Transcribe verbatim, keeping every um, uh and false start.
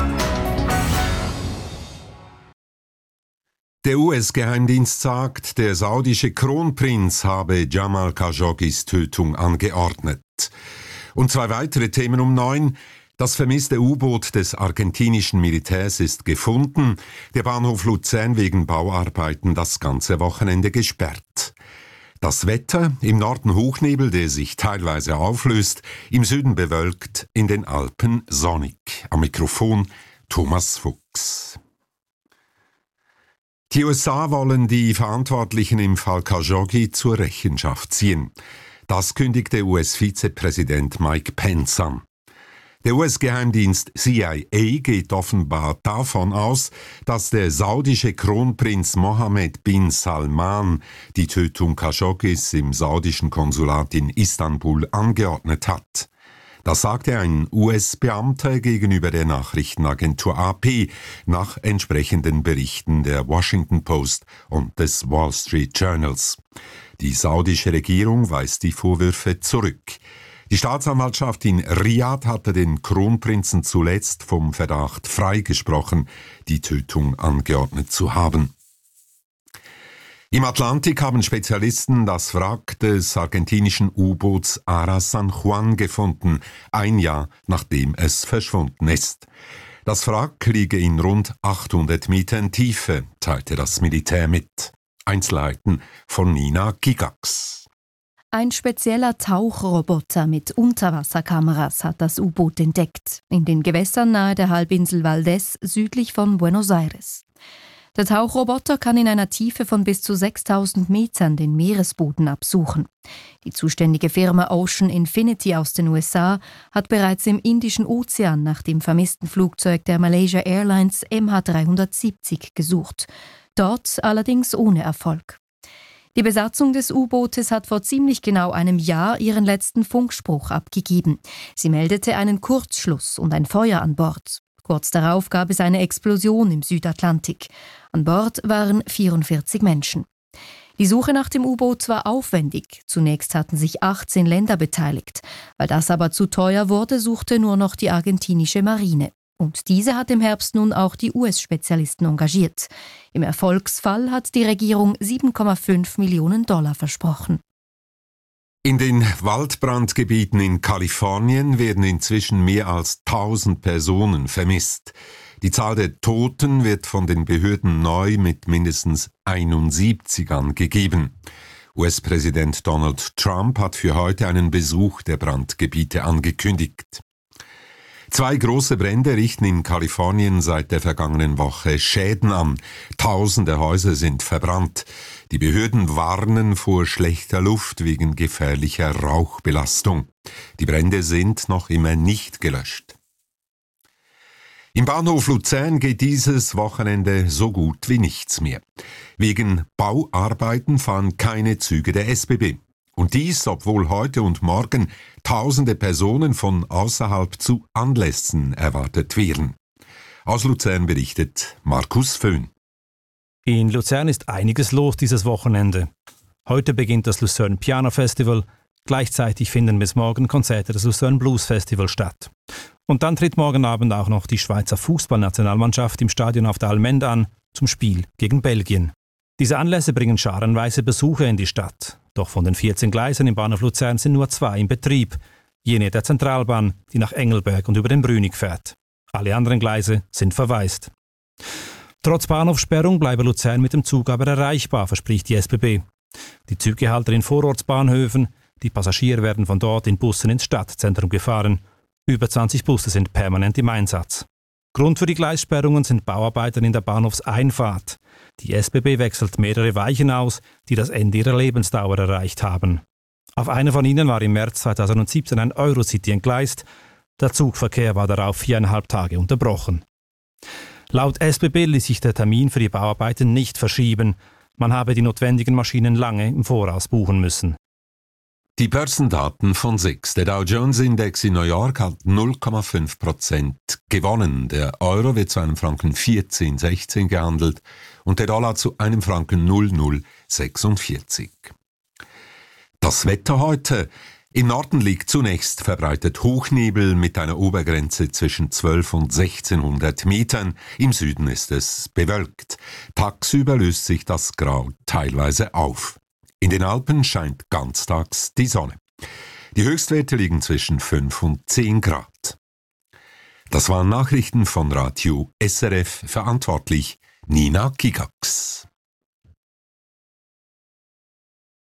Der U S-Geheimdienst sagt, der saudische Kronprinz habe Jamal Khashoggis Tötung angeordnet. Und zwei weitere Themen um neun. Das vermisste U-Boot des argentinischen Militärs ist gefunden. Der Bahnhof Luzern wegen Bauarbeiten das ganze Wochenende gesperrt. Das Wetter, im Norden Hochnebel, der sich teilweise auflöst, im Süden bewölkt, in den Alpen sonnig. Am Mikrofon Thomas Fuchs. Die U S A wollen die Verantwortlichen im Fall Khashoggi zur Rechenschaft ziehen. Das kündigte U S-Vizepräsident Mike Pence an. Der U S-Geheimdienst C I A geht offenbar davon aus, dass der saudische Kronprinz Mohammed bin Salman die Tötung Khashoggis im saudischen Konsulat in Istanbul angeordnet hat. Das sagte ein U S-Beamter gegenüber der Nachrichtenagentur A P nach entsprechenden Berichten der Washington Post und des Wall Street Journals. Die saudische Regierung weist die Vorwürfe zurück. Die Staatsanwaltschaft in Riad hatte den Kronprinzen zuletzt vom Verdacht freigesprochen, die Tötung angeordnet zu haben. Im Atlantik haben Spezialisten das Wrack des argentinischen U-Boots Ara San Juan gefunden, ein Jahr nachdem es verschwunden ist. Das Wrack liege in rund achthundert Metern Tiefe, teilte das Militär mit. Einzelheiten von Nina Gigax. Ein spezieller Tauchroboter mit Unterwasserkameras hat das U-Boot entdeckt, in den Gewässern nahe der Halbinsel Valdés südlich von Buenos Aires. Der Tauchroboter kann in einer Tiefe von bis zu sechstausend Metern den Meeresboden absuchen. Die zuständige Firma Ocean Infinity aus den U S A hat bereits im Indischen Ozean nach dem vermissten Flugzeug der Malaysia Airlines M H dreihundertsiebzig gesucht. Dort allerdings ohne Erfolg. Die Besatzung des U-Bootes hat vor ziemlich genau einem Jahr ihren letzten Funkspruch abgegeben. Sie meldete einen Kurzschluss und ein Feuer an Bord. Kurz darauf gab es eine Explosion im Südatlantik. An Bord waren vierundvierzig Menschen. Die Suche nach dem U-Boot war aufwendig. Zunächst hatten sich achtzehn Länder beteiligt. Weil das aber zu teuer wurde, suchte nur noch die argentinische Marine. Und diese hat im Herbst nun auch die U S-Spezialisten engagiert. Im Erfolgsfall hat die Regierung sieben Komma fünf Millionen Dollar versprochen. In den Waldbrandgebieten in Kalifornien werden inzwischen mehr als tausend Personen vermisst. Die Zahl der Toten wird von den Behörden neu mit mindestens einundsiebzig angegeben. U S-Präsident Donald Trump hat für heute einen Besuch der Brandgebiete angekündigt. Zwei große Brände richten in Kalifornien seit der vergangenen Woche Schäden an. Tausende Häuser sind verbrannt. Die Behörden warnen vor schlechter Luft wegen gefährlicher Rauchbelastung. Die Brände sind noch immer nicht gelöscht. Im Bahnhof Luzern geht dieses Wochenende so gut wie nichts mehr. Wegen Bauarbeiten fahren keine Züge der S B B. Und dies, obwohl heute und morgen tausende Personen von außerhalb zu Anlässen erwartet werden. Aus Luzern berichtet Markus Föhn. In Luzern ist einiges los dieses Wochenende. Heute beginnt das Luzern Piano Festival, gleichzeitig finden bis morgen Konzerte des Luzern Blues Festival statt. Und dann tritt morgen Abend auch noch die Schweizer Fußballnationalmannschaft im Stadion auf der Allmende an, zum Spiel gegen Belgien. Diese Anlässe bringen scharenweise Besucher in die Stadt. Doch von den vierzehn Gleisen im Bahnhof Luzern sind nur zwei in Betrieb. Jene der Zentralbahn, die nach Engelberg und über den Brünig fährt. Alle anderen Gleise sind verwaist. Trotz Bahnhofssperrung bleibe Luzern mit dem Zug aber erreichbar, verspricht die S B B. Die Züge halten in Vorortsbahnhöfen, die Passagiere werden von dort in Bussen ins Stadtzentrum gefahren. Über zwanzig Busse sind permanent im Einsatz. Grund für die Gleissperrungen sind Bauarbeiten in der Bahnhofseinfahrt. Die S B B wechselt mehrere Weichen aus, die das Ende ihrer Lebensdauer erreicht haben. Auf einer von ihnen war im März zweitausendsiebzehn ein Eurocity entgleist. Der Zugverkehr war darauf viereinhalb Tage unterbrochen. Laut S B B ließ sich der Termin für die Bauarbeiten nicht verschieben. Man habe die notwendigen Maschinen lange im Voraus buchen müssen. Die Börsendaten von S I X. Der Dow Jones Index in New York hat null Komma fünf Prozent gewonnen. Der Euro wird zu einem Franken vierzehn sechzehn gehandelt und der Dollar zu einem Franken null Komma null sechsundvierzig. Das Wetter heute. Im Norden liegt zunächst verbreitet Hochnebel mit einer Obergrenze zwischen zwölf und sechzehnhundert Metern. Im Süden ist es bewölkt. Tagsüber löst sich das Grau teilweise auf. In den Alpen scheint ganztags die Sonne. Die Höchstwerte liegen zwischen fünf und zehn Grad. Das waren Nachrichten von Radio S R F, verantwortlich Nina Gigax.